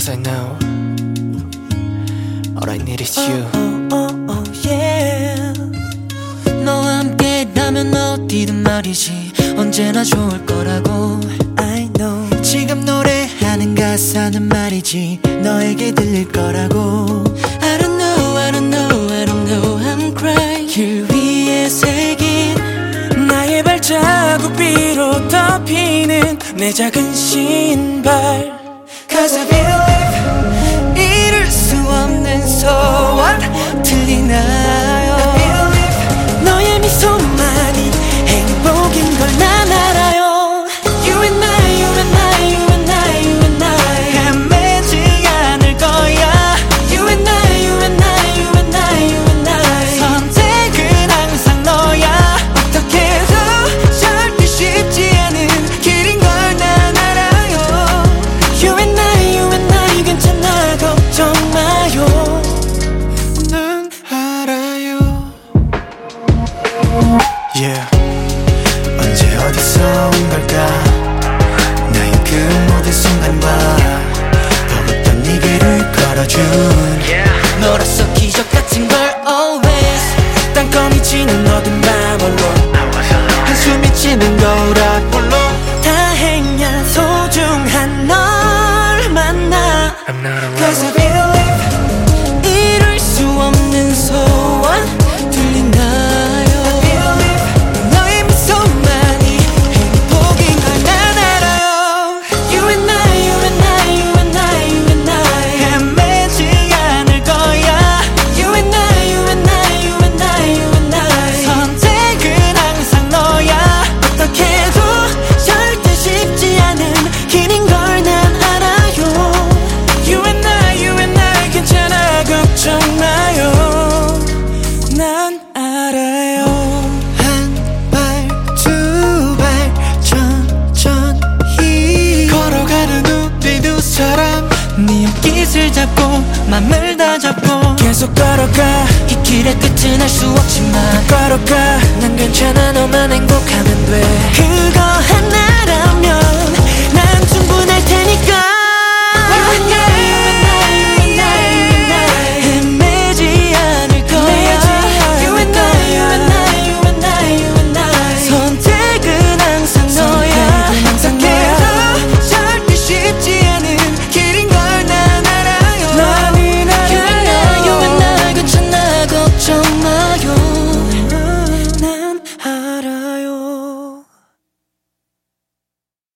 Cause I know all I need is you. yeah. 너와 함께라면 어디든 말이지 언제나 좋을 거라고 I know. 지금 노래하는 가사는 말이지 너에게 들릴 거라고 I don't know, I don't know, I don't know I'm crying. 길 위에 새긴 나의 발자국 비로 덮이는 내 작은 신발 Cause I believe 이룰 수 없는 소원 들리나요? I believe 너의 미소만이 행복인 걸 난 알아요. You and I, you and I, you and I, you and I 헤매지 않을 거야. You and I, you and I, you and I, you and I 선택은 항상 너야. 어떻게 해도 절대 쉽지 않은 길인 걸 난 알아요. You and I, you and I 괜찮아 걱정 마요. 난 알아요. Yeah. 언제 어디서 온 걸까 나의 그 모든 순간과 더웠던 네 길을 걸어준 너로서 기적 같은 걸 always 땅거미 치는 어두운 밤홀로 한숨이 치는 거울 앞홀로 다행이야 소중한 널 만나 I'm not alone. Cause I believe 이룰 수 없는 소원 들리나요? 너의 미소만이 행복인 걸 난 알아요. You and I, you and I, you and I, you and I 헤매지 않을 거야. You and I, you and I, you and I, you and I 선택은 항상 너야. 어떻게 해도 절대 쉽지 않은 길인 걸 난 알아요. You and I 괜찮아 걱정 마요. 난 알아요. 한 발 두 발 천천히 걸어가는 우리 두 사람 네 옆깃을 잡고 맘을 다 잡고 계속 걸어가. 이 길의 끝은 알 수 없지만 걸어가. 난 괜찮아 너만 행복하면 돼. 그거 하나라면